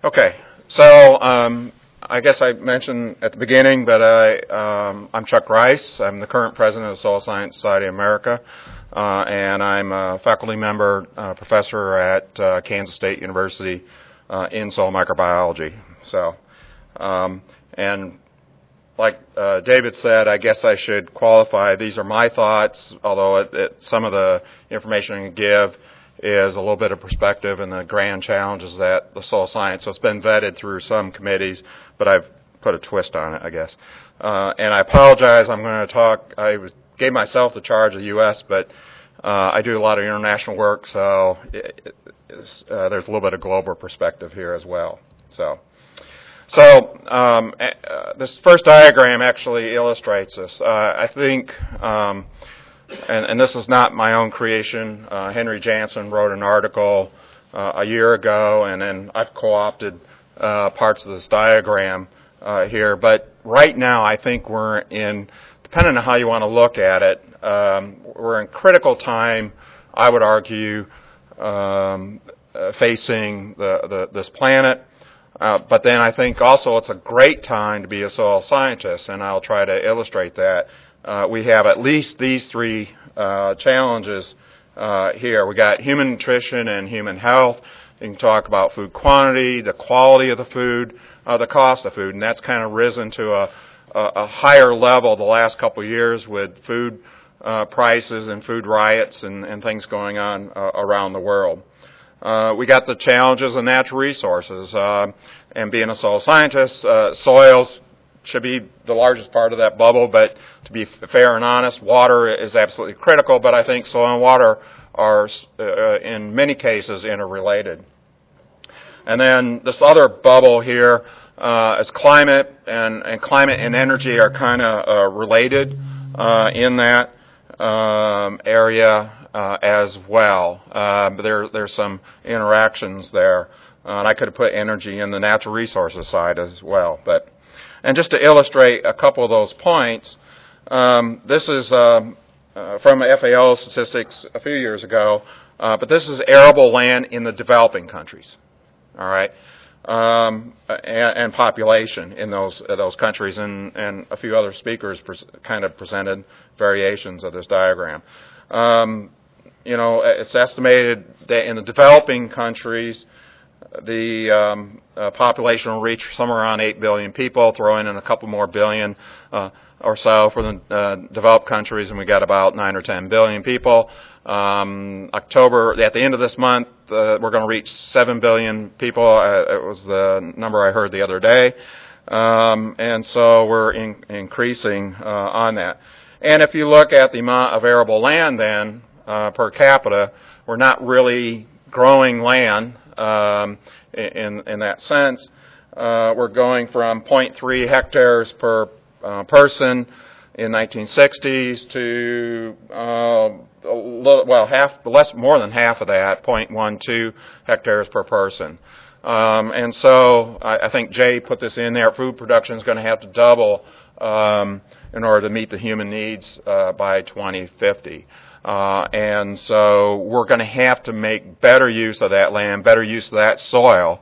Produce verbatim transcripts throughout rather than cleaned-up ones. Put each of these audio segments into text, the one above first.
Okay, so um, I guess I mentioned at the beginning that I, um, I'm Chuck Rice. I'm the current president of the Soil Science Society of America, uh, and I'm a faculty member, uh, professor at uh, Kansas State University uh, in soil microbiology. So, um, and like uh, David said, I guess I should qualify. These are my thoughts, although it, it, some of the information I can give is a little bit of perspective and the grand challenges that the soil science. So it's been vetted through some committees, but I've put a twist on it, I guess. Uh, and I apologize. I'm going to talk. I was, gave myself the charge of the U S, but uh, I do a lot of international work, so it, it, uh, there's a little bit of global perspective here as well. So. So um, uh, this first diagram actually illustrates this. Uh, I think, um, and, and this is not my own creation, uh, Henry Jansen wrote an article uh, a year ago, and then I've co-opted uh, parts of this diagram uh, here. But right now I think we're in, depending on how you want to look at it, um, we're in critical time, I would argue, um, uh, facing the, the, this planet. Uh, but then I think also it's a great time to be a soil scientist, and I'll try to illustrate that. Uh, we have at least these three uh, challenges uh, here. We got human nutrition and human health. You can talk about food quantity, the quality of the food, uh, the cost of food, and that's kind of risen to a, a, a higher level the last couple of years with food uh, prices and food riots and, and things going on uh, around the world. Uh, we got the challenges of natural resources, uh, and being a soil scientist, uh, soils should be the largest part of that bubble, but to be fair and honest, water is absolutely critical, but I think soil and water are, uh, in many cases, interrelated. And then this other bubble here uh, is climate, and, and climate and energy are kind of uh, related uh, in that um, area. Uh, as well. Uh, but there, there's some interactions there. Uh, and I could have put energy in the natural resources side as well. But, and just to illustrate a couple of those points, um, this is um, uh, from F A O statistics a few years ago, uh, but this is arable land in the developing countries, all right, um, and, and population in those uh, those countries, and, and a few other speakers pres- kind of presented variations of this diagram. Um, You know, it's estimated that in the developing countries, the um, uh, population will reach somewhere around eight billion people, throw in a couple more billion uh, or so for the uh, developed countries, and we got about nine or ten billion people. Um, October, at the end of this month, uh, we're going to reach seven billion people. Uh, it was the number I heard the other day. Um, and so we're in, increasing uh, on that. And if you look at the amount of arable land then, Uh, per capita, we're not really growing land um, in, in that sense. Uh, we're going from zero point three hectares per uh, person in nineteen sixties to uh, a little, well, half, less, more than half of that, zero point one two hectares per person. Um, and so I, I think Jay put this in there. Food production is going to have to double um, in order to meet the human needs uh, by twenty fifty. Uh, and so we're going to have to make better use of that land, better use of that soil,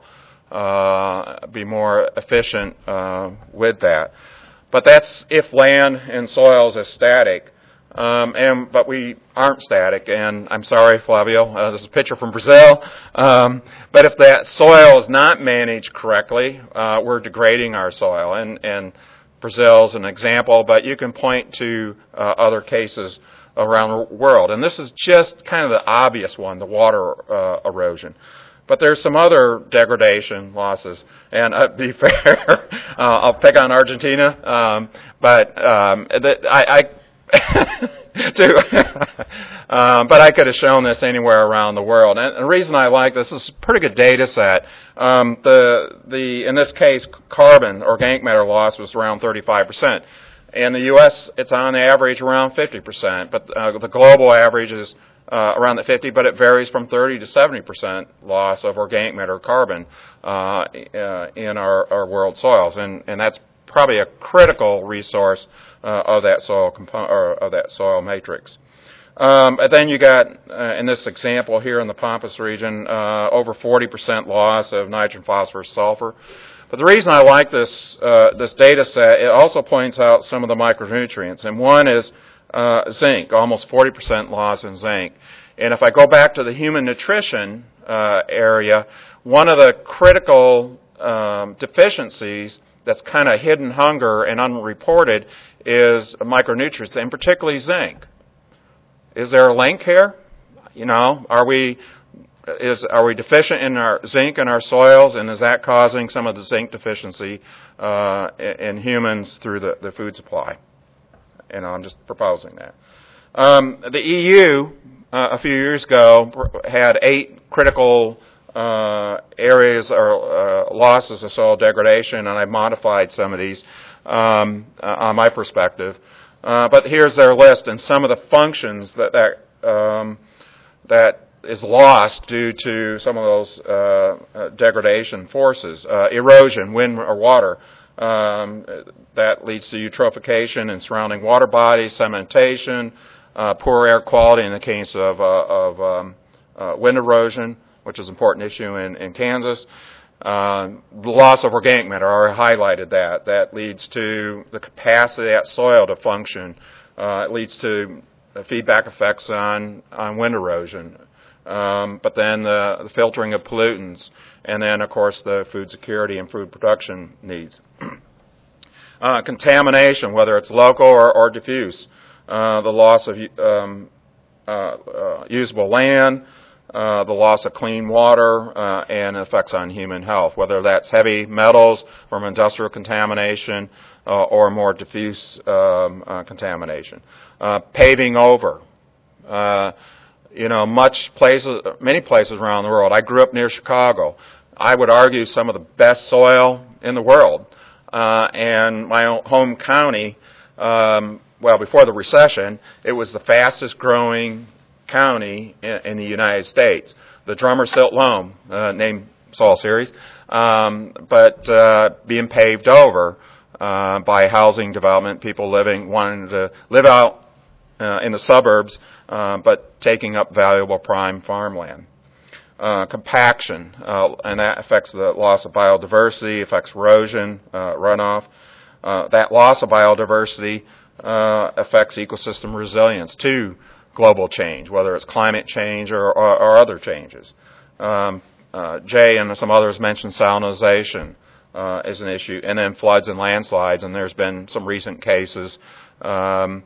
uh, be more efficient uh, with that. But that's if land and soils is static. Um, and but we aren't static. And I'm sorry, Flavio, uh, this is a picture from Brazil. Um, but if that soil is not managed correctly, uh, we're degrading our soil. And, and Brazil's an example, but you can point to uh, other cases around the world. And this is just kind of the obvious one, the water uh, erosion. But there's some other degradation losses. And uh, be fair, uh, I'll pick on Argentina, um, but um, that I, I to, um, but I could have shown this anywhere around the world. And the reason I like this, this is a pretty good data set. Um, the the in this case, carbon, organic matter loss was around thirty-five percent. In the U S, it's on average around fifty percent, but uh, the global average is uh, around the fifty, but it varies from thirty to seventy percent loss of organic matter carbon uh, uh, in our, our world soils, and, and that's probably a critical resource uh, of that soil component or of that soil matrix. Um, and then you got, uh, in this example here in the Pampas region, uh, over forty percent loss of nitrogen, phosphorus, sulfur. But the reason I like this, uh, this data set, it also points out some of the micronutrients. And one is uh, zinc, almost forty percent loss in zinc. And if I go back to the human nutrition uh, area, one of the critical um, deficiencies that's kind of hidden hunger and unreported is micronutrients, and particularly zinc. Is there a link here? You know, are we is are we deficient in our zinc in our soils, and is that causing some of the zinc deficiency uh, in humans through the, the food supply? And I'm just proposing that. Um, the E U uh, a few years ago had eight critical uh, areas or uh, losses of soil degradation, and I modified some of these um, uh, on my perspective. Uh, but here's their list and some of the functions that that, um, that is lost due to some of those uh, uh, degradation forces. Uh, erosion, wind or water, um, that leads to eutrophication in surrounding water bodies, sedimentation, uh, poor air quality in the case of, uh, of um, uh, wind erosion, which is an important issue in, in Kansas. Uh, the loss of organic matter, I already highlighted that. That leads to the capacity of that soil to function. Uh, it leads to feedback effects on, on wind erosion. Um, but then the, the filtering of pollutants, and then, of course, the food security and food production needs. uh, contamination, whether it's local or, or diffuse. Uh, the loss of um, uh, uh, usable land, Uh, the loss of clean water, uh, and effects on human health, whether that's heavy metals from industrial contamination uh, or more diffuse um, uh, contamination. Uh, paving over. Uh, you know, much places, many places around the world. I grew up near Chicago. I would argue some of the best soil in the world. Uh, and my own home county, um, well, before the recession, it was the fastest growing county in, in the United States. The Drummer Silt Loam, uh, named soil series, um, but uh, being paved over uh, by housing development, people living, wanting to live out uh, in the suburbs, uh, but taking up valuable prime farmland. Uh, compaction, uh, and that affects the loss of biodiversity, affects erosion, uh, runoff. Uh, that loss of biodiversity uh, affects ecosystem resilience too. Global change, whether it's climate change or, or, or other changes. Um, uh, Jay and some others mentioned salinization uh, as an issue, and then floods and landslides, and there's been some recent cases um,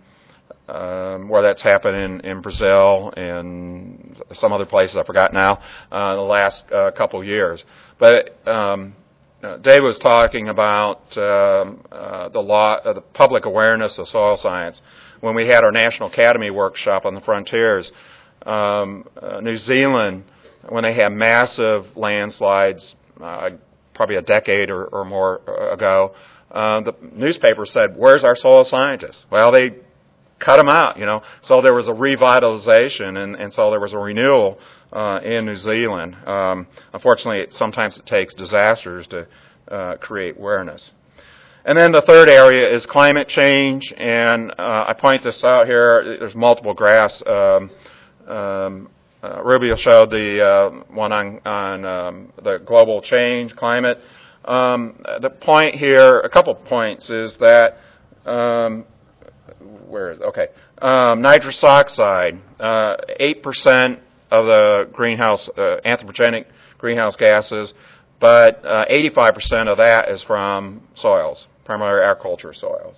um, where that's happened in, in Brazil and some other places, I forgot now, uh, in the last uh, couple years. But um, uh, Dave was talking about um, uh, the, law, uh, the public awareness of soil science. When we had our National Academy workshop on the frontiers, um, uh, New Zealand, when they had massive landslides, uh, probably a decade or, or more ago, uh, the newspaper said, "Where's our soil scientists?" Well, they cut them out, you know. So there was a revitalization, and, and so there was a renewal uh, in New Zealand. Um, unfortunately, it, sometimes it takes disasters to uh, create awareness. And then the third area is climate change, and uh, I point this out here. There's multiple graphs. Um, um, uh, Rubio showed the uh, one on, on um, the global change, climate. Um, the point here, a couple points, is that, um, where is it? Okay, um, nitrous oxide, uh, eight percent of the greenhouse, uh, anthropogenic greenhouse gases, but uh, eighty-five percent of that is from soils, primarily agriculture soils.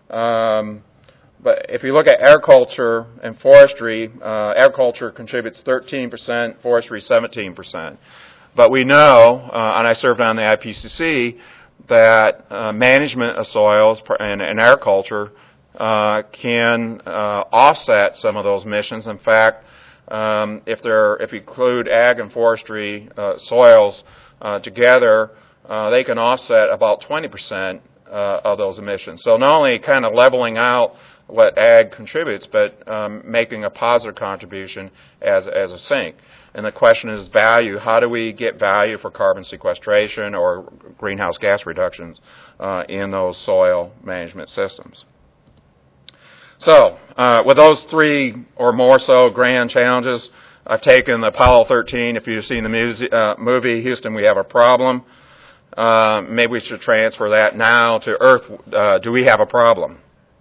Um, but if you look at agriculture and forestry, uh, agriculture contributes thirteen percent, forestry seventeen percent. But we know, uh, and I served on the I P C C, that uh, management of soils and, and agriculture uh, can uh, offset some of those emissions. In fact, um, if there, if you include ag and forestry uh, soils uh, together, uh, they can offset about twenty percent uh, of those emissions. So not only kind of leveling out what ag contributes, but um, making a positive contribution as as a sink. And the question is value. How do we get value for carbon sequestration or greenhouse gas reductions uh, in those soil management systems? So, uh, with those three or more so grand challenges, I've taken the Apollo thirteen. If you've seen the music, uh, movie, Houston, we have a problem. Uh, maybe we should transfer that now to Earth. Uh, do we have a problem?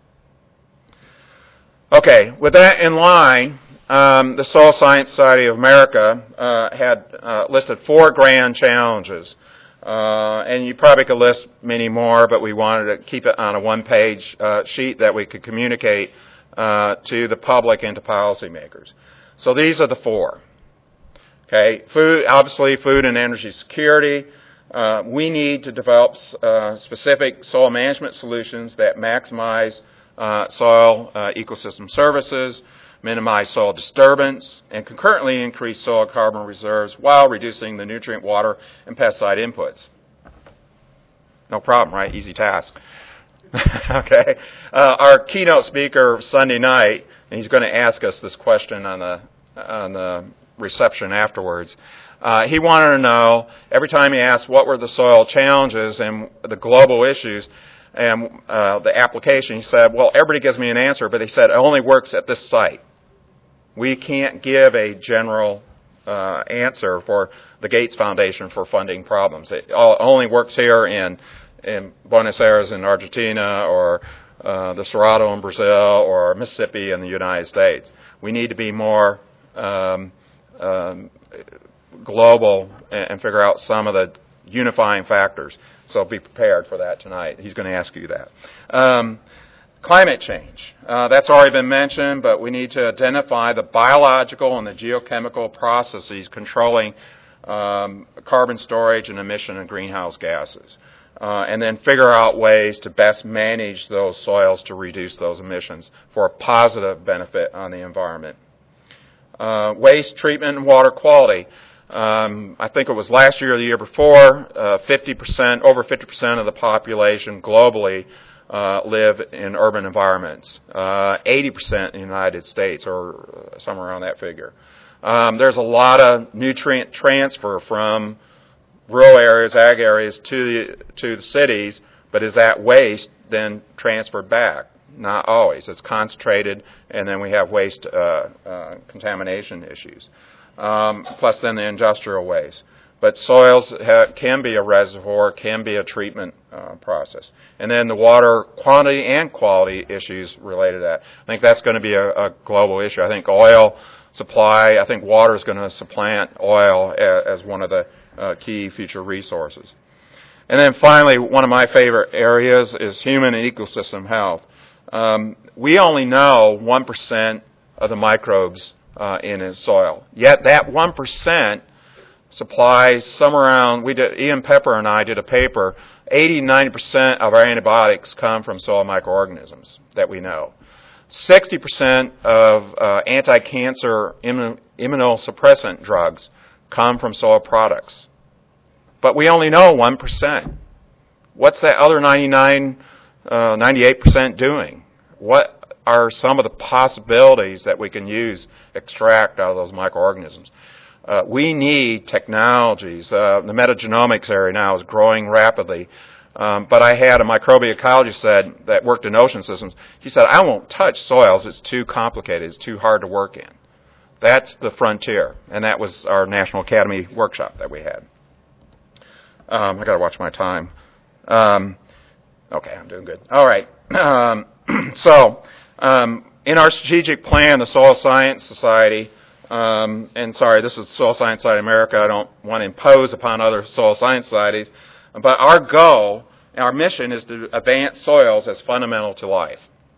Okay, with that in line, um, the Soil Science Society of America uh, had uh, listed four grand challenges. Uh, and you probably could list many more, but we wanted to keep it on a one-page uh, sheet that we could communicate uh, to the public and to policymakers. So these are the four. Okay, food, obviously food and energy security. Uh, we need to develop uh, specific soil management solutions that maximize uh, soil uh, ecosystem services, minimize soil disturbance, and concurrently increase soil carbon reserves while reducing the nutrient, water, and pesticide inputs. No problem, right? Easy task. Okay. Uh, our keynote speaker Sunday night, and he's going to ask us this question on the on the reception afterwards. Uh, he wanted to know, every time he asked what were the soil challenges and the global issues and uh, the application, he said, well, everybody gives me an answer, but he said it only works at this site. We can't give a general uh, answer for the Gates Foundation for funding problems. It all, only works here in, in Buenos Aires in Argentina, or uh, the Cerrado in Brazil, or Mississippi in the United States. We need to be more um, um, global and, and figure out some of the unifying factors. So be prepared for that tonight. He's going to ask you that. Um, Climate change. Uh, that's already been mentioned, but we need to identify the biological and the geochemical processes controlling um, carbon storage and emission of greenhouse gases. Uh, and then figure out ways to best manage those soils to reduce those emissions for a positive benefit on the environment. Uh, waste treatment and water quality. Um, I think it was last year or the year before, uh, fifty percent, over fifty percent of the population globally Uh, live in urban environments, uh, eighty percent in the United States, or somewhere around that figure. Um, there's a lot of nutrient transfer from rural areas, ag areas, to the, to the cities, but is that waste then transferred back? Not always. It's concentrated, and then we have waste uh, uh, contamination issues. Um, plus then the industrial waste. But soils ha- can be a reservoir, can be a treatment uh, process. And then the water quantity and quality issues related to that. I think that's going to be a, a global issue. I think oil supply, I think water is going to supplant oil a, as one of the uh, key future resources. And then finally, one of my favorite areas is human and ecosystem health. Um, we only know one percent of the microbes uh, in his soil. Yet that one percent supplies some around, we did, Ian Pepper and I did a paper, eighty to ninety percent of our antibiotics come from soil microorganisms that we know. sixty percent of uh, anti-cancer immun- immunosuppressant drugs come from soil products. But we only know one percent. What's that other ninety-nine, uh, ninety-eight percent doing? What are some of the possibilities that we can use, extract out of those microorganisms? Uh, we need technologies. Uh, the metagenomics area now is growing rapidly. Um, but I had a microbial ecologist said that worked in ocean systems. He said, I won't touch soils. It's too complicated. It's too hard to work in. That's the frontier. And that was our National Academy workshop that we had. Um, I got to watch my time. Um, okay, I'm doing good. All right. Um, so um, in our strategic plan, the Soil Science Society, Um, and sorry, this is Soil Science Society of America. I don't want to impose upon other soil science societies. But our goal, our mission is to advance soils as fundamental to life.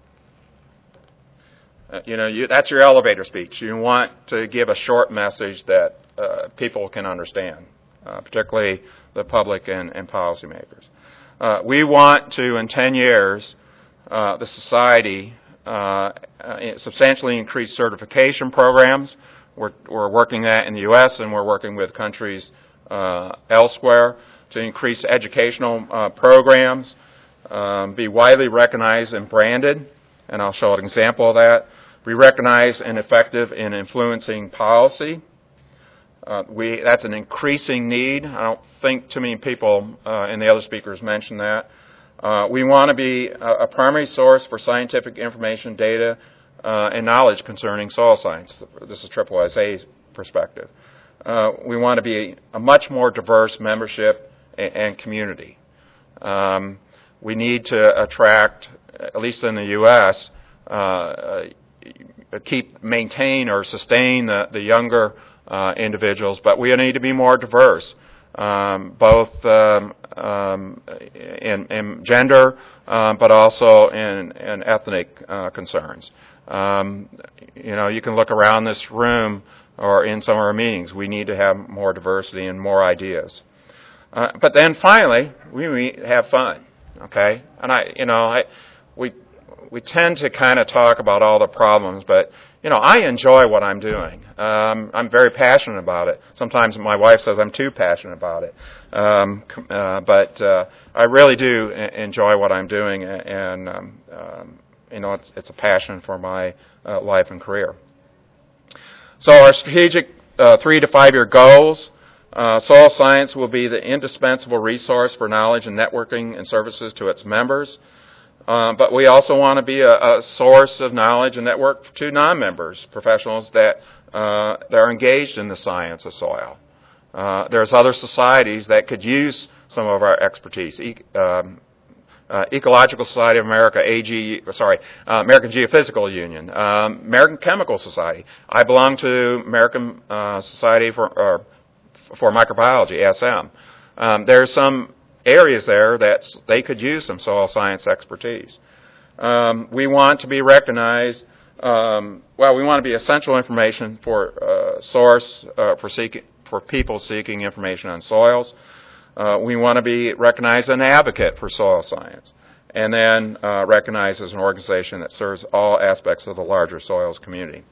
Uh, you know, you, that's your elevator speech. You want to give a short message that uh, people can understand, uh, particularly the public and, and policymakers. Uh, we want to, in ten years, uh, the society uh, uh, substantially increase certification programs. We're, we're working that in the U S and we're working with countries uh, elsewhere to increase educational uh, programs, um, be widely recognized and branded, and I'll show an example of that. Be recognized and effective in influencing policy. Uh, we that's an increasing need. I don't think too many people, uh, and the other speakers mentioned that. Uh, we want to be a, a primary source for scientific information, data, uh, and knowledge concerning soil science. This is triple S A's perspective. Uh, we want to be a much more diverse membership and, and community. Um, we need to attract, at least in the U S, uh, keep, maintain, or sustain the, the younger uh, individuals, but we need to be more diverse, um, both um, um, in, in gender, um, but also in, in ethnic uh, concerns. Um, you know, you can look around this room or in some of our meetings. We need to have more diversity and more ideas. Uh, but then finally, we meet, have fun. Okay, and I, you know, I, we, we tend to kind of talk about all the problems, but you know, I enjoy what I'm doing. Um, I'm very passionate about it. Sometimes my wife says I'm too passionate about it, um, uh, but uh, I really do enjoy what I'm doing, and um, um, you know, it's it's a passion for my uh, life and career. So our strategic uh, three to five year goals. Uh, soil science will be the indispensable resource for knowledge and networking and services to its members. Uh, but we also want to be a, a source of knowledge and network to non-members, professionals that, uh, that are engaged in the science of soil. Uh, there's other societies that could use some of our expertise. E um, uh, Ecological Society of America, A G, sorry, uh, American Geophysical Union, um, American Chemical Society. I belong to American uh, Society for uh, for Microbiology, A S M. Um, there's some areas there that they could use some soil science expertise. Um, we want to be recognized, um, well, we want to be essential information for uh, source uh, for, seeking, for people seeking information on soils. Uh, we want to be recognized as an advocate for soil science, and then uh, recognized as an organization that serves all aspects of the larger soils community.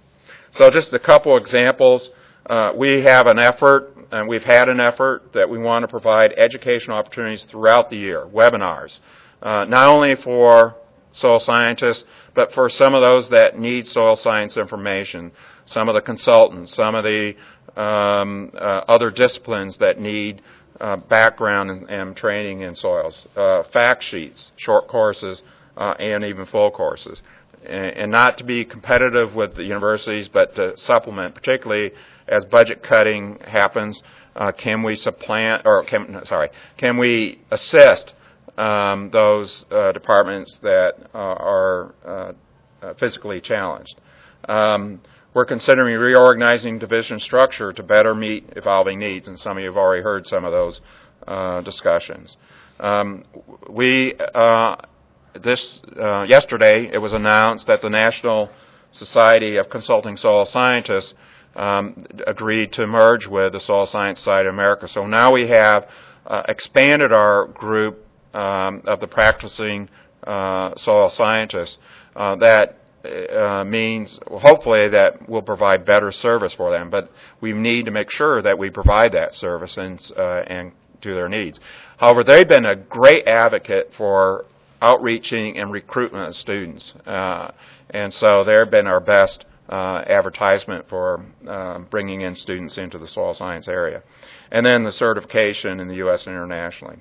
So just a couple examples. Uh, we have an effort, and we've had an effort, that we want to provide educational opportunities throughout the year, webinars, uh, not only for soil scientists, but for some of those that need soil science information, some of the consultants, some of the um, uh, other disciplines that need uh, background and, and training in soils, uh, fact sheets, short courses, uh, and even full courses. And, and not to be competitive with the universities, but to supplement, particularly as budget cutting happens, uh, can we supplant, or can, sorry, can we assist um, those uh, departments that uh, are uh, uh, physically challenged? Um, we're considering reorganizing division structure to better meet evolving needs, and some of you have already heard some of those uh, discussions. Um, we, uh, this, uh, yesterday, it was announced that the National Society of Consulting Soil Scientists Um, agreed to merge with the Soil Science Society of America. So now we have uh, expanded our group um, of the practicing uh, soil scientists. Uh, that uh, means, well, hopefully, that we'll provide better service for them. But we need to make sure that we provide that service and, uh, and to their needs. However, they've been a great advocate for outreaching and recruitment of students. Uh, and so they've been our best Uh, advertisement for uh, bringing in students into the soil science area. And then the certification in the U S and internationally.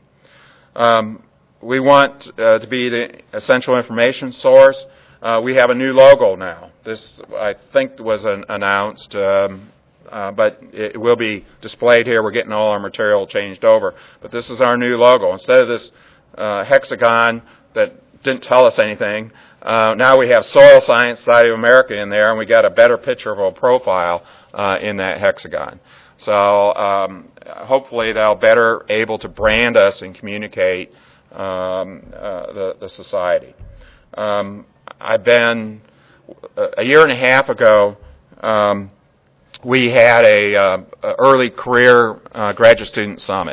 Um, we want uh, to be the essential information source. Uh, we have a new logo now. This, I think, was an, announced, um, uh, but it will be displayed here. We're getting all our material changed over. But this is our new logo. Instead of this uh, hexagon that didn't tell us anything, Uh, now we have Soil Science Society of America in there, and we got a better picture of a profile uh, in that hexagon. So um, hopefully they'll better able to brand us and communicate um, uh, the, the society. Um, I've been, a year and a half ago, um, we had a, uh, a early career uh, graduate student summit.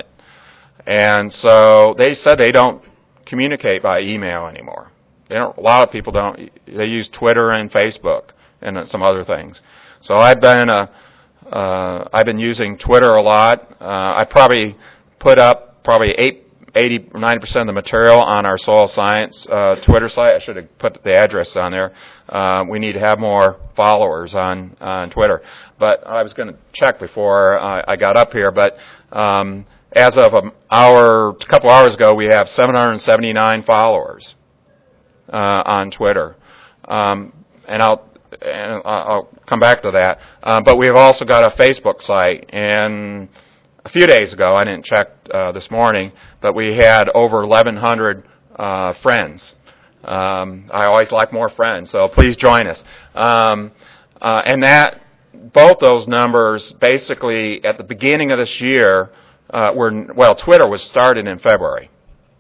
And so they said they don't communicate by email anymore. They don't, a lot of people don't. They use Twitter and Facebook and some other things. So I've been a, uh, I've been using Twitter a lot. Uh, I probably put up probably eight, eighty, ninety percent of the material on our soil science uh, Twitter site. I should have put the address on there. Uh, we need to have more followers on on Twitter. But I was going to check before I, I got up here. But um, as of an hour, a couple hours ago, we have seven hundred seventy-nine followers uh, on Twitter. Um, and I'll and I'll come back to that. Uh, but we've also got a Facebook site, and a few days ago, I didn't check uh, this morning, but we had over eleven hundred uh, friends. Um, I always like more friends, so please join us. Um, uh, and that, both those numbers, basically at the beginning of this year, uh, were well, Twitter was started in February,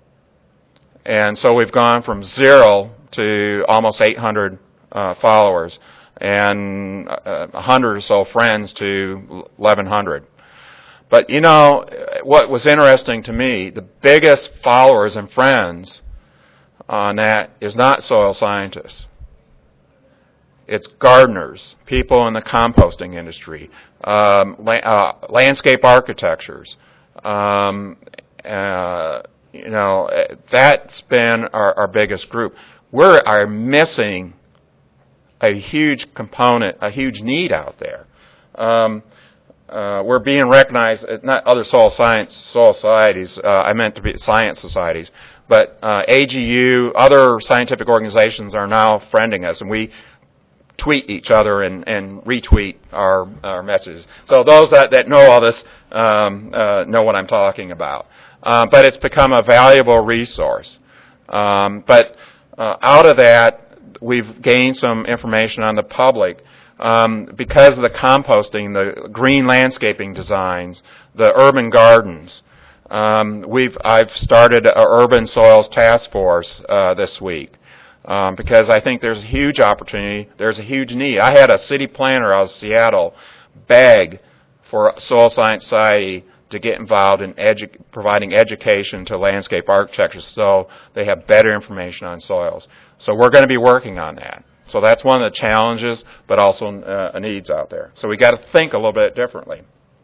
and so we've gone from zero to almost eight hundred uh, followers, and uh, one hundred or so friends to eleven hundred. But you know, what was interesting to me, the biggest followers and friends on that is not soil scientists. It's gardeners, people in the composting industry, um, la uh, landscape architectures. Um, uh, you know, that's been our, our biggest group. We are missing a huge component, a huge need out there. Um, Uh, we're being recognized, not other soil science, soil societies, uh, I meant to be science societies, but uh, A G U, other scientific organizations are now friending us, and we tweet each other and, and retweet our, our messages. So those that, that know all this um, uh, know what I'm talking about. Uh, but it's become a valuable resource. Um, but uh, out of that, we've gained some information on the public. Um, because of the composting, the green landscaping designs, the urban gardens, um, we've I've started an urban soils task force uh, this week um, because I think there's a huge opportunity. There's a huge need. I had a city planner out of Seattle beg for Soil Science Society to get involved in edu providing education to landscape architects so they have better information on soils. So we're going to be working on that. So that's one of the challenges, but also uh, needs out there. So we got to think a little bit differently.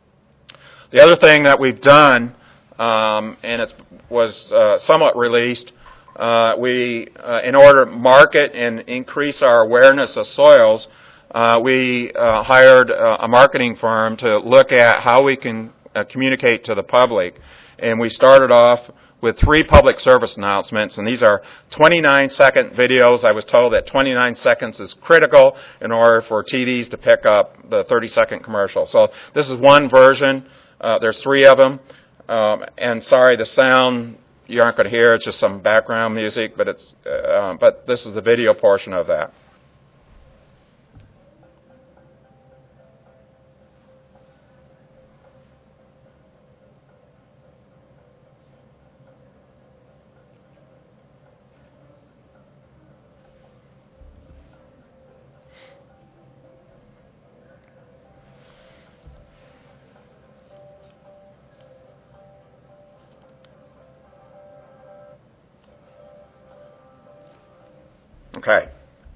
The other thing that we've done, um, and it was uh, somewhat released, uh, we, uh, in order to market and increase our awareness of soils, uh, we uh, hired uh, a marketing firm to look at how we can uh, communicate to the public. And we started off with three public service announcements, and these are twenty-nine second videos. I was told that twenty-nine seconds is critical in order for T Vs to pick up the thirty second commercial. So this is one version. Uh, there's three of them. Um, and sorry, the sound you aren't going to hear. It's just some background music, but it's uh, but this is the video portion of that. Okay,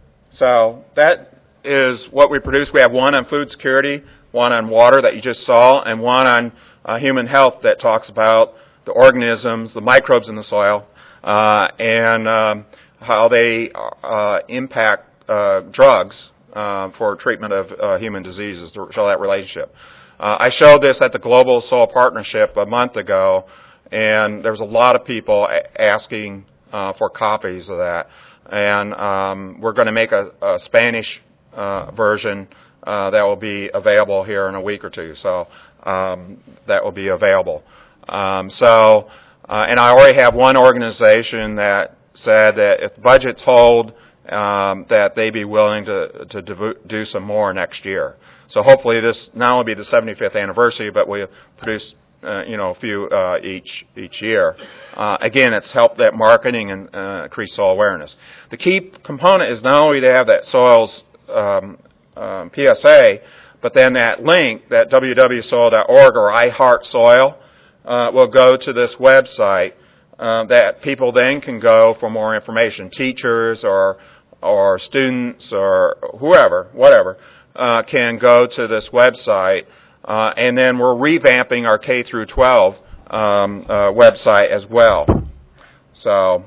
so that is what we produce. We have one on food security, one on water that you just saw, and one on uh, human health that talks about the organisms, the microbes in the soil, uh, and um, how they uh, impact uh, drugs uh, for treatment of uh, human diseases, to show that relationship. Uh, I showed this at the Global Soil Partnership a month ago, and there was a lot of people asking uh, for copies of that. And um, we're going to make a, a Spanish uh, version uh, that will be available here in a week or two. So um, that will be available. Um, so, uh, and I already have one organization that said that if budgets hold, um, that they be willing to to do some more next year. So hopefully this not only be the seventy-fifth anniversary, but we'll produce Uh, you know, a few uh, each each year. Uh, again, it's helped that marketing and uh, increase soil awareness. The key component is not only to have that soils um, um, P S A, but then that link, that w w w dot soil dot org or I Heart Soil, uh, will go to this website uh, that people then can go for more information. Teachers or or students or whoever, whatever, uh, can go to this website. Uh, and then we're revamping our K through twelve um, uh, website as well. So,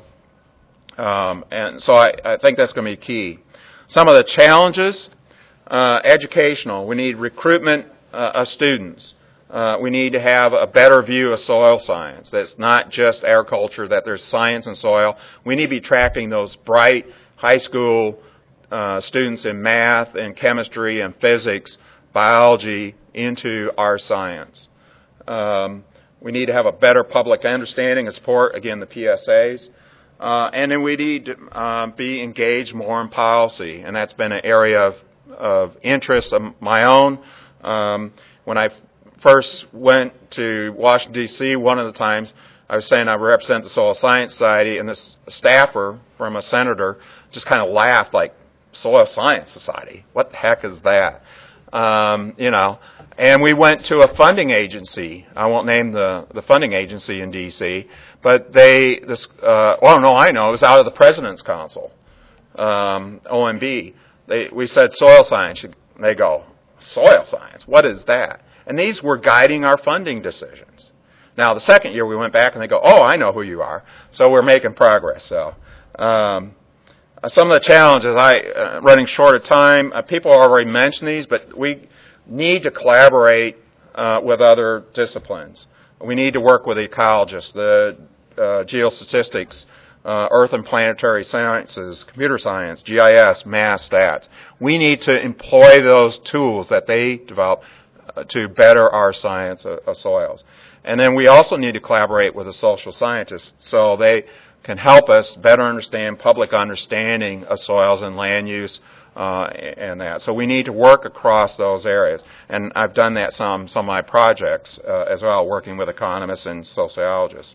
um, and so I, I think that's going to be key. Some of the challenges, uh, educational. We need recruitment uh, of students. Uh, we need to have a better view of soil science. That's not just agriculture, that there's science in soil. We need to be attracting those bright high school uh, students in math and chemistry and physics, biology into our science. Um, we need to have a better public understanding and support, again, the P S As. Uh, and then we need to uh, be engaged more in policy, and that's been an area of, of interest of my own. Um, when I first went to Washington, D C, one of the times I was saying I represent the Soil Science Society, and this staffer from a senator just kind of laughed like, Soil Science Society? What the heck is that? Um, you know, and we went to a funding agency. I won't name the, the funding agency in D C, but they, this, uh, well, no, I know, it was out of the President's Council, um, O M B. They, we said soil science. They go, soil science? What is that? And these were guiding our funding decisions. Now, the second year we went back and they go, oh, I know who you are. So we're making progress. So um, some of the challenges, I uh, running short of time, uh, people already mentioned these, but we need to collaborate uh, with other disciplines. We need to work with the ecologists, the uh, geostatistics, uh, earth and planetary sciences, computer science, G I S, math, stats. We need to employ those tools that they develop to better our science of, of soils. And then we also need to collaborate with the social scientists so they can help us better understand public understanding of soils and land use uh, and that. So we need to work across those areas. And I've done that some some of my projects uh, as well, working with economists and sociologists.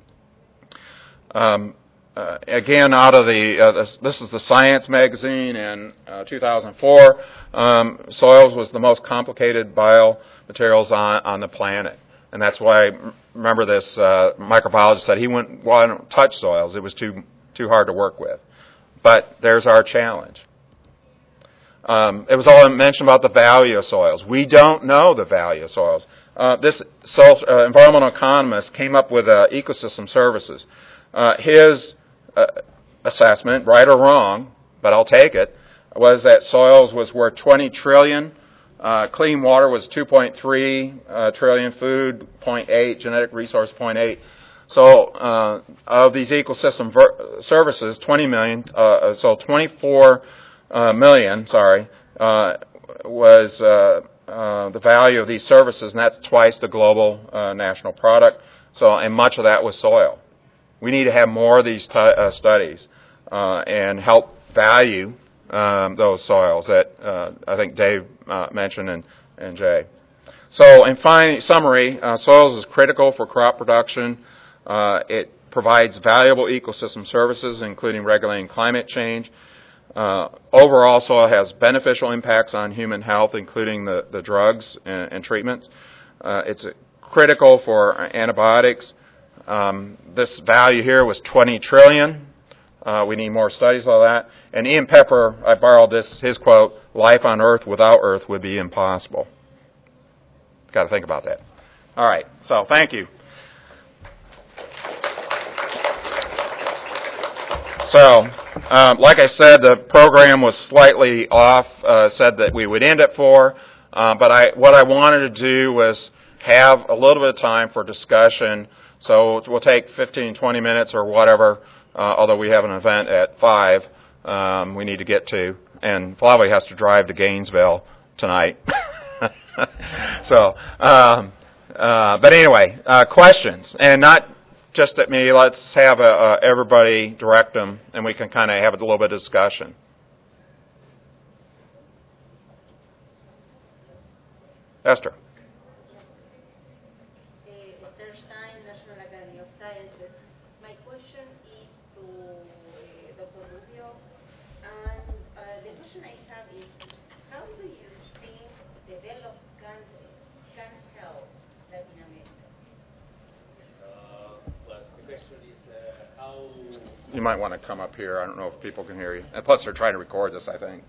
Um, Uh, again, out of the, uh, this, this is the Science magazine in uh, two thousand four. Um, soils was the most complicated biomaterials on, on the planet. And that's why, remember this uh, microbiologist said he wouldn't want to touch soils. It was too, too hard to work with. But there's our challenge. Um, it was all mentioned about the value of soils. We don't know the value of soils. Uh, this soil, uh, environmental economist came up with uh, ecosystem services. Uh, his Uh, assessment, right or wrong, but I'll take it, was that soils was worth twenty trillion, uh, clean water was two point three uh, trillion, food zero point eight, genetic resource zero point eight. So uh, of these ecosystem ver- services, twenty million, uh, so twenty-four uh, million, sorry, uh, was uh, uh, the value of these services, and that's twice the global uh, national product. So, and much of that was soil. We need to have more of these t- uh, studies uh, and help value um, those soils that uh, I think Dave uh, mentioned and, and Jay. So in fine summary, uh, soils is critical for crop production. Uh, it provides valuable ecosystem services, including regulating climate change. Uh, overall, soil has beneficial impacts on human health, including the, the drugs and, and treatments. Uh, it's critical for antibiotics. Um, this value here was twenty trillion. Uh, we need more studies on that. And Ian Pepper, I borrowed this, his quote, life on Earth without Earth would be impossible. Got to think about that. All right, so thank you. So, um, like I said, the program was slightly off, uh, said that we would end at four, uh, but I, what I wanted to do was have a little bit of time for discussion. So we'll take fifteen, twenty minutes or whatever, uh, although we have an event at five um, we need to get to. And Flavia has to drive to Gainesville tonight. so, um, uh, but anyway, uh, questions. And not just at me. Let's have a, uh, everybody direct them, and we can kind of have a little bit of discussion. Esther. You might want to come up here. I don't know if people can hear you. And plus, they're trying to record this, I think.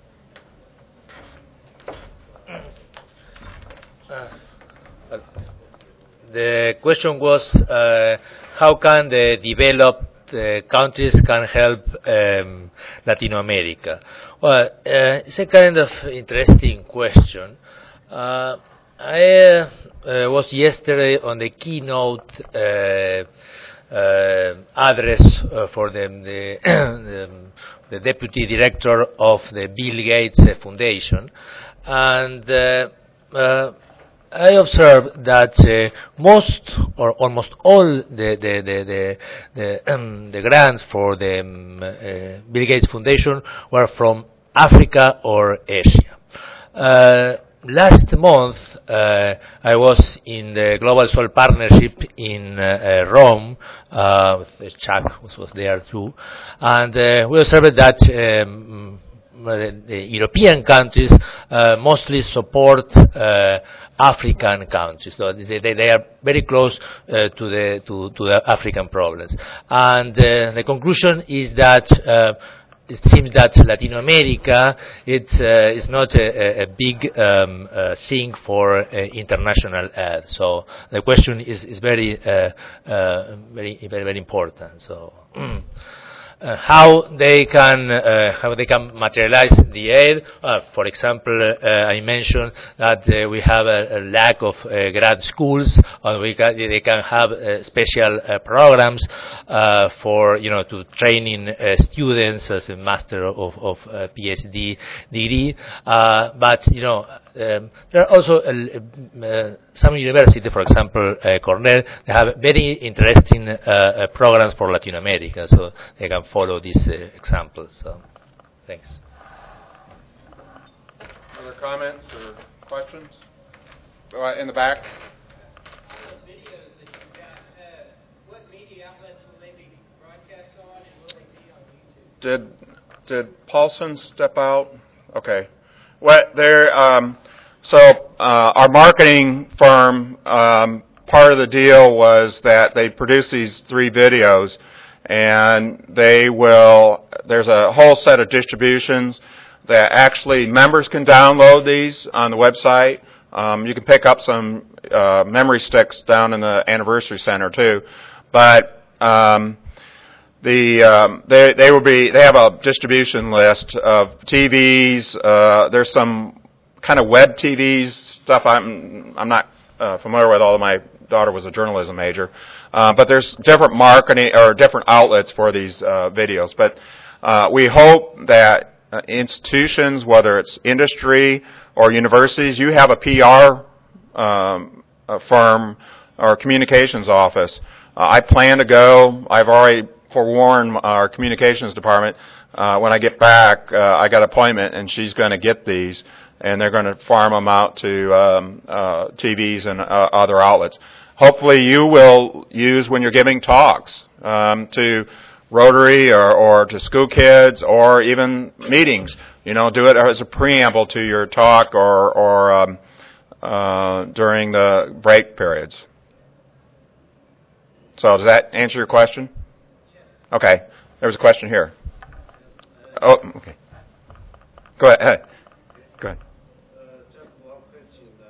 Uh, the question was uh, how can the developed uh, countries can help um, Latin America? Well, uh, it's a kind of interesting question. Uh, I uh, uh, was yesterday on the keynote uh, uh, address uh, for the, the, the, the deputy director of the Bill Gates uh, Foundation, and uh, uh, I observed that uh, most or almost all the the the the, the, um, the grants for the um, uh, Bill Gates Foundation were from Africa or Asia. Uh, last month, uh, I was in the Global Soil Partnership in uh, uh, Rome. Uh, Chuck was, was there too, and uh, we observed that. Um, The, the European countries uh, mostly support uh, African countries. So they, they, they are very close uh, to the to, to the African problems. And uh, the conclusion is that uh, it seems that Latin America it uh, is not a, a big um, uh, thing for uh, international aid. So the question is is very uh, uh, very very very important. So. Uh, how they can uh, how they can materialize the aid. Uh, for example, uh, I mentioned that uh, we have a, a lack of uh, grad schools, and we can, they can have uh, special uh, programs uh, for you know to training uh, students as a master of, of uh, PhD degree. Uh, but you know. Um, there are also uh, uh, some universities, for example, uh, Cornell, they have very interesting uh, uh, programs for Latin America, so they can follow these uh, examples. So, thanks. Other comments or questions? Uh, in the back. The videos that you got, uh, what media outlets will they be broadcast on, and will they be on YouTube? Did did Paulson step out? Okay. What there? Um, so uh, our marketing firm, um, part of the deal was that they produce these three videos, and they will. There's a whole set of distributions that actually members can download these on the website. Um, you can pick up some uh, memory sticks down in the anniversary center too, but. Um, The um, they they will be they have a distribution list of T Vs. Uh, there's some kind of web T Vs stuff. I'm I'm not uh, familiar with. Although my daughter was a journalism major, uh, but there's different marketing or different outlets for these uh, videos. But uh, we hope that uh, institutions, whether it's industry or universities, you have a P R um, a firm or communications office. Uh, I plan to go. I've already forewarn our communications department uh, when I get back. Uh, I got an appointment, and she's going to get these, and they're going to farm them out to um, uh, T Vs and uh, other outlets. Hopefully, you will use when you're giving talks um, to Rotary or, or to school kids or even meetings. You know, do it as a preamble to your talk or, or um, uh, during the break periods. So, does that answer your question? Okay. There was a question here. Oh, okay. Go ahead. Hey. Go ahead. Uh, just one question. Uh,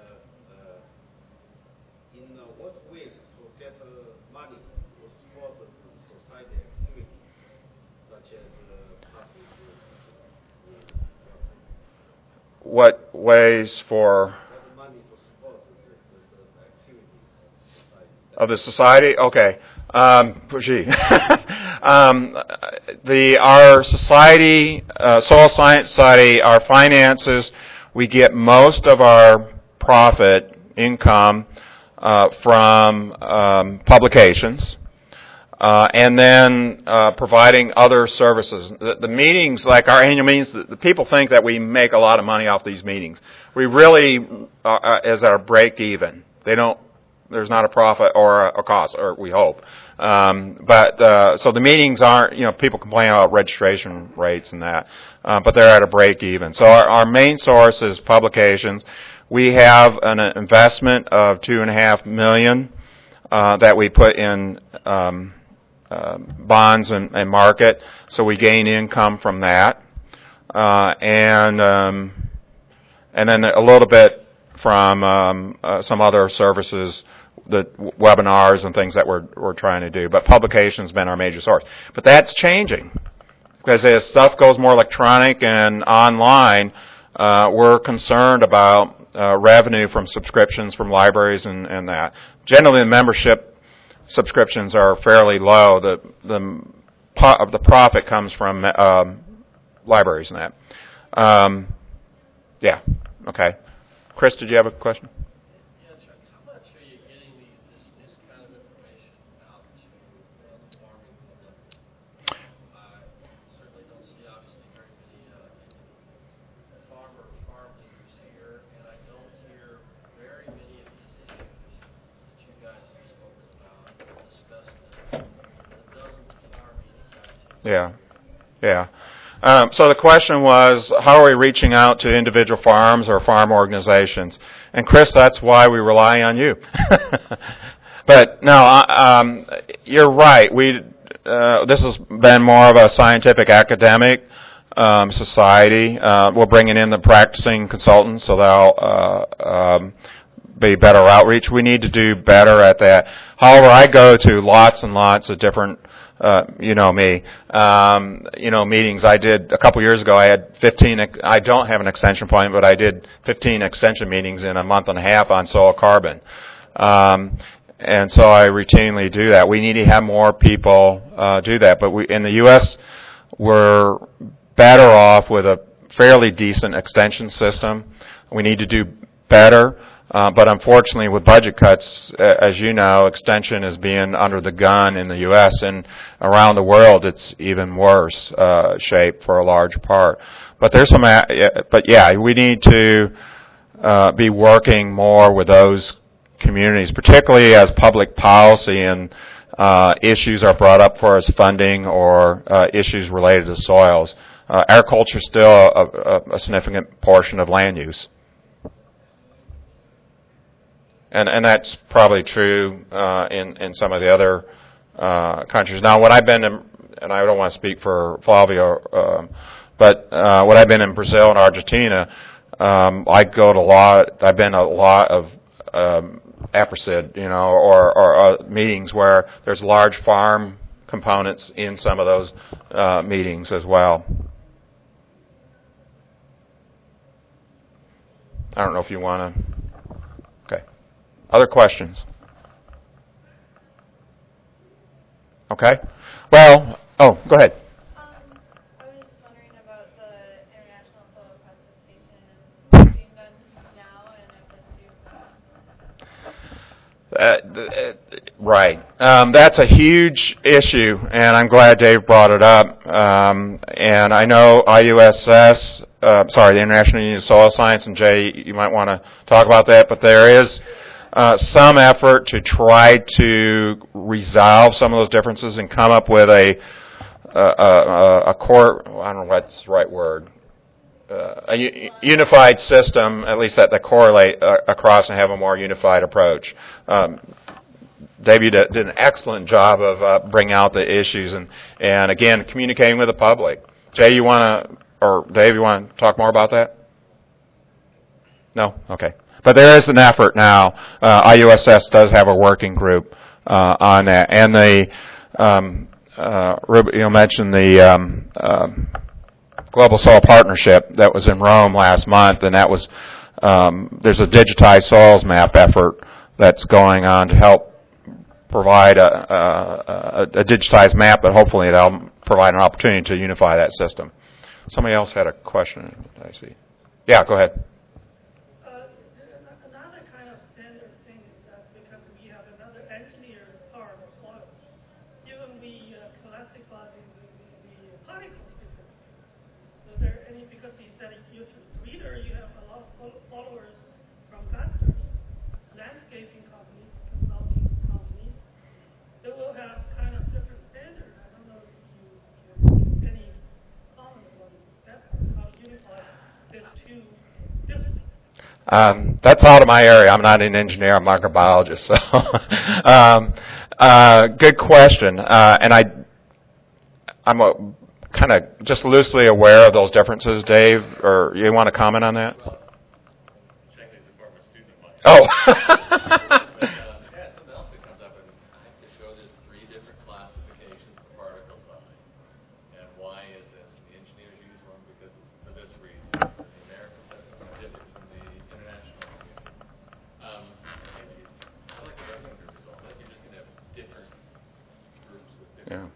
uh, in uh, what ways to get uh, money to support the society activity, such as uh, public uh, what ways for get money to support the, the, the activity of society? of the society? Okay. Um, um, the our society, uh, Soil Science Society, our finances, we get most of our profit income uh, from um, publications, uh, and then uh, providing other services. The, the meetings, like our annual meetings, the, the people think that we make a lot of money off these meetings. We really uh, is our break even. They don't. There's not a profit or a cost, or we hope. Um, but uh, so the meetings aren't, you know, people complain about registration rates and that, uh, but they're at a break even. So our, our main source is publications. We have an investment of two and a half million uh, that we put in um, uh, bonds and, and market, so we gain income from that, uh, and um, and then a little bit from um, uh, some other services, the webinars and things that we're we're trying to do. But publication's been our major source. But that's changing because as stuff goes more electronic and online, uh, we're concerned about uh, revenue from subscriptions from libraries and, and that. Generally, the membership subscriptions are fairly low. The the po- the profit comes from um, libraries and that. Um, yeah. Okay. Chris, did you have a question? Yeah, Chuck. How much are you getting these, this this kind of information out to uh, the farming public? I certainly don't see obviously very many uh, farmer farm leaders here, and I don't hear very many of these issues that you guys have spoken about or discussed in the dozens of farm meetings I've attended. Yeah. Yeah. Um, so the question was, how are we reaching out to individual farms or farm organizations? And Chris, that's why we rely on you. But no, um, you're right. We uh, this has been more of a scientific academic um, society. Uh, we're bringing in the practicing consultants, so they'll uh, um, be better outreach. We need to do better at that. However, I go to lots and lots of different. Uh, you know me, um, you know, meetings. I did a couple years ago. I had fifteen. I don't have an extension point, but I did fifteen extension meetings in a month and a half on soil carbon, um, and so I routinely do that. We need to have more people uh, do that. But we, in the U S, we're better off with a fairly decent extension system. We need to do better. Uh, but unfortunately, with budget cuts, uh, as you know, extension is being under the gun in the U S, and around the world, it's even worse uh, shape for a large part. But there's some, uh, but yeah, we need to uh, be working more with those communities, particularly as public policy and uh, issues are brought up for us funding or uh, issues related to soils. Uh, agriculture is still a, a, a significant portion of land use. And, and that's probably true uh, in, in some of the other uh, countries. Now, when I've been in, and I don't want to speak for Flavio, uh, but uh, when I've been in Brazil and Argentina, um, I go to a lot, I've been a lot of um, APRICID, you know, or, or uh, meetings where there's large farm components in some of those uh, meetings as well. I don't know if you want to. Other questions? Okay. Well, oh, go ahead. Um, I was just wondering about the international soil classification and what's being done now and if it's due. Uh, right. Um, that's a huge issue, and I'm glad Dave brought it up. Um, and I know I U S S, uh, sorry, the International Union of Soil Science, and Jay, you might want to talk about that, but there is Uh, some effort to try to resolve some of those differences and come up with a a, a, a core, I don't know what's the right word, uh, a u- unified system, at least that, that correlate uh, across and have a more unified approach. Um, Dave, you did, did an excellent job of uh, bringing out the issues and, and, again, communicating with the public. Jay, you want to, or Dave, you want to talk more about that? No? Okay. But there is an effort now. Uh, I U S S does have a working group uh, on that. And the, um, uh, you mentioned the um, uh, Global Soil Partnership that was in Rome last month, and that was, um, there's a digitized soils map effort that's going on to help provide a, a, a digitized map, but hopefully that'll provide an opportunity to unify that system. Somebody else had a question, I see. Yeah, go ahead. Um, that's out of my area. I'm not an engineer. I'm a microbiologist. So, um, uh, good question. Uh, and I, I'm a, kind of just loosely aware of those differences. Dave, or you want to comment on that? Well, technically, the former student of mine. Oh. But, uh, yeah, something else that comes up, and I have to show there's three different classifications for particle size. And why is this? The engineers use one because for this reason. The Americans have something different from the international Yeah.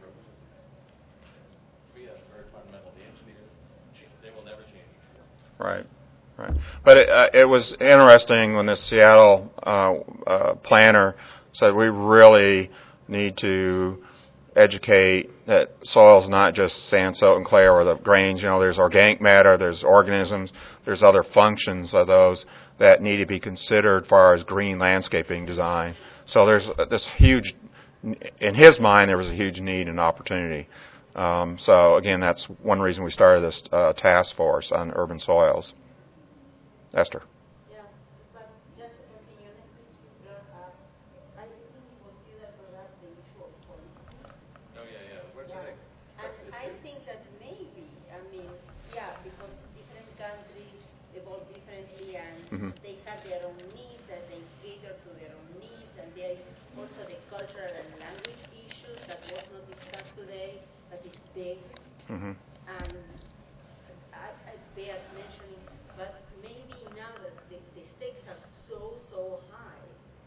We have very fundamental. The engineers, they will never change. Right, right. But it, uh, it was interesting when the Seattle uh, uh, planner said we really need to educate that soil is not just sand, silt, and clay or the grains. You know, there's organic matter, there's organisms, there's other functions of those that need to be considered as far as green landscaping design. So there's this huge, in his mind, there was a huge need and opportunity. Um, so again, that's one reason we started this uh, task force on urban soils. Esther. Yeah, but just to continue, uh, I think we consider for that the issue of policy. Oh yeah, yeah. Where do Yeah. they? And I think that maybe, I mean, yeah, because different countries evolve differently and Mhm. they have their own needs and they cater to their own needs, and there is also the cultural and language issues that was not discussed today, that is big. Mm-hmm. And I, I bear mentioning, but maybe now that the, the stakes are so, so high,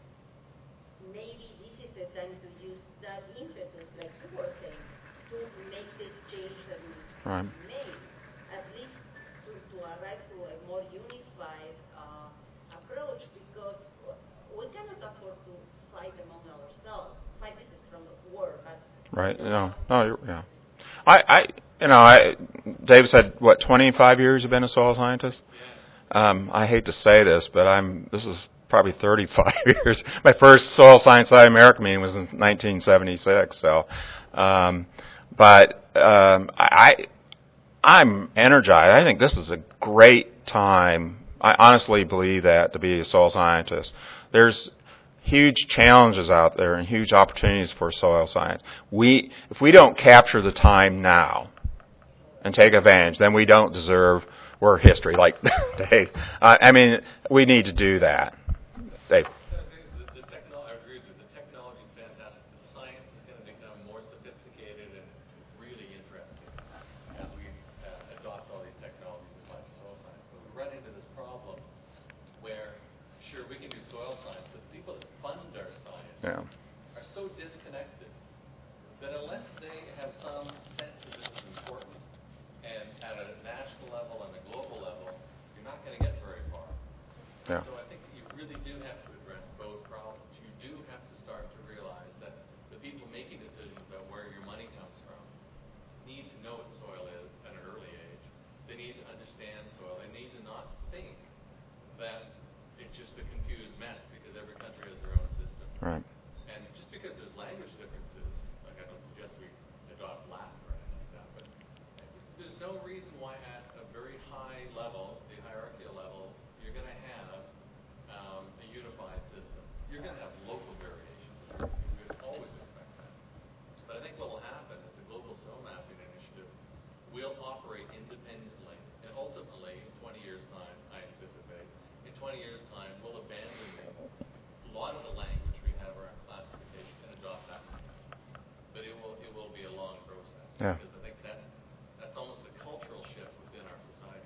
maybe this is the time to use that impetus, like you were saying, to make the change that needs to Right. be made, at least to, to arrive to a more unified uh, approach, because we cannot afford to fight among ourselves. Fight is a strong word, but Right. No. No. You're, yeah. I. I. You know. I. Dave said what? twenty-five years you've been a soil scientist. Um, I hate to say this, but I'm. This is probably thirty-five years. My first Soil Science Society America meeting was in nineteen seventy-six. So, um, but um, I. I'm energized. I think this is a great time. I honestly believe that to be a soil scientist. There's huge challenges out there and huge opportunities for soil science. We, if we don't capture the time now and take advantage, then we don't deserve, we're history, like Dave. Uh, I mean, we need to do that. Dave. The, the techno- I agree with you. The technology is fantastic. The science is going to become more sophisticated and really interesting as we uh, adopt all these technologies and apply to soil science. But we run into this problem where, sure, we can do soil science, but the people that fund our science Yeah. are so disconnected that unless they have some sense that this is important, and at a national level and a global level, you're not going to get very far. Yeah. So I think you really do have to address both problems. You do have to start to realize that the people making decisions about where your money comes from need to know what soil is at an early age. They need to understand soil. They need to not think that it's just a confused mess because every country has their own system. Right. And just because there's language differences, like I don't suggest we adopt Latin or anything like that, but there's no reason why at a very high level, the hierarchical level, you're going to have um, a unified system. You're going to have local variations. We would always expect that. But I think what will happen is the Global Soil Mapping Initiative will operate independently, and ultimately, in twenty years' time, I anticipate, in twenty years' time, we'll abandon a lot of the language we have around classification and adopt that. But it will it will be a long process. Yeah. Because I think that that's almost a cultural shift within our society.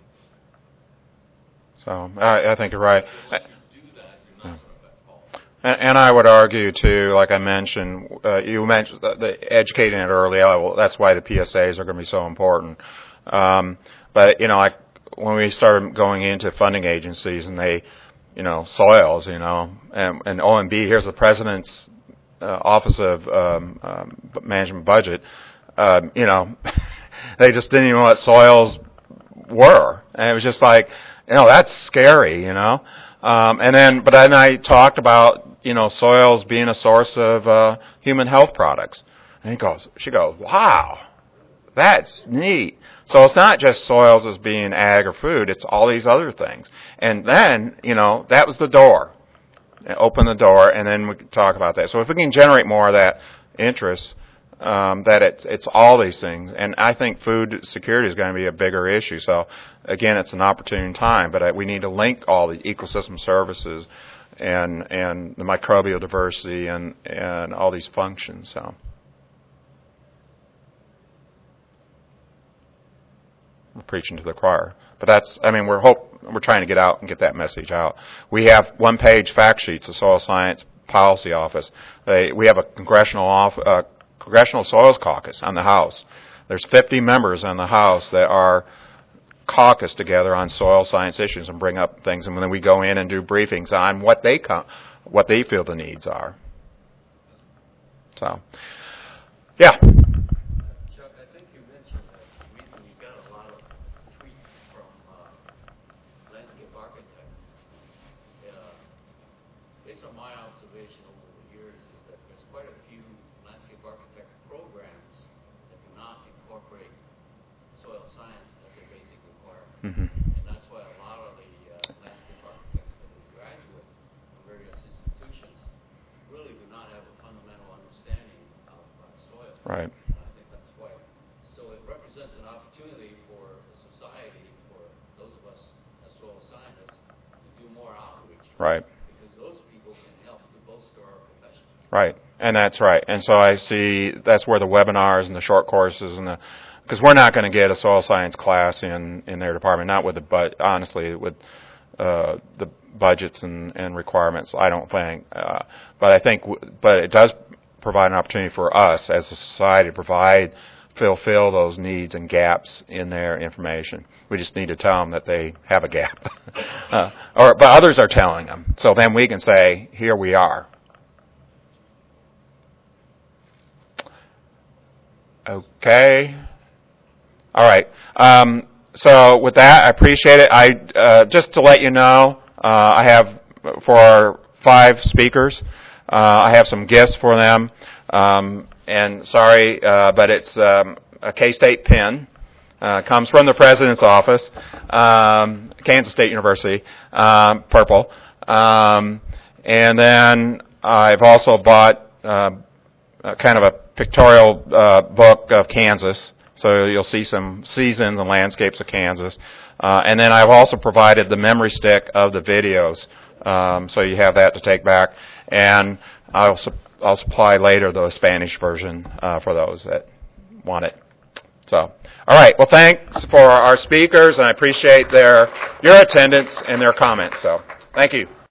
So I, I think you're right. But unless you do that, you're not going to affect policy. And, and I would argue too, like I mentioned, uh, you mentioned the, the educating at early level. That's why the P S As are going to be so important. Um, but you know, like when we started going into funding agencies and they, you know, soils, you know, and, and O M B, here's the president's uh, Office of um, um, Management Budget. Um, you know, they just didn't even know what soils were, and it was just like, you know, that's scary, you know. Um, and then, but then I talked about, you know, soils being a source of uh, human health products, and he goes, she goes, wow, that's neat. So it's not just soils as being ag or food; it's all these other things. And then, you know, that was the door. Open the door, and then we can talk about that. So if we can generate more of that interest, um, that it's it's all these things, and I think food security is going to be a bigger issue. So again, it's an opportune time, but we need to link all the ecosystem services and and the microbial diversity and and all these functions. So. We're preaching to the choir, but that's, I mean, we're hope we're trying to get out and get that message out. We have one-page fact sheets, the Soil Science Policy Office. They, we have a congressional off, uh, Congressional Soils Caucus on the House. There's fifty members on the House that are caucus together on soil science issues and bring up things, and then we go in and do briefings on what they co- what they feel the needs are. So, yeah. Chuck, I think you mentioned that recently you got a lot of tweets from uh, landscape architects. Uh, based on my observation over the years is that there's quite a few landscape architect programs that do not incorporate soil science as a basic requirement. Mm-hmm. And that's why a lot of the uh, landscape architects that we graduate from various institutions really do not have a fundamental understanding of uh, soil. Right. And I think that's why. So it represents an opportunity for the society, for those of us as soil scientists, to do more outreach. Right. Because those people can help to bolster our profession. Right, and that's right. And so I see that's where the webinars and the short courses and the, because we're not going to get a soil science class in, in their department, not with the, but honestly, with uh, the budgets and, and requirements, I don't think. Uh, but I think, w- but it does provide an opportunity for us as a society to provide, fulfill those needs and gaps in their information. We just need to tell them that they have a gap. uh, or, but others are telling them. So then we can say, here we are. Okay. All right. Um, so with that, I appreciate it. I uh, just to let you know, uh, I have for our five speakers, uh, I have some gifts for them. Um, and sorry, uh, but it's um, a K-State pin. Uh, comes from the president's office, um, Kansas State University, um, purple. Um, and then I've also bought uh, a kind of a pictorial uh, book of Kansas, so you'll see some seasons and landscapes of Kansas. Uh, and then I've also provided the memory stick of the videos, um, so you have that to take back. And I'll, su- I'll supply later the Spanish version uh, for those that want it. So, all right. Well, thanks for our speakers, and I appreciate their your attendance and their comments. So, thank you.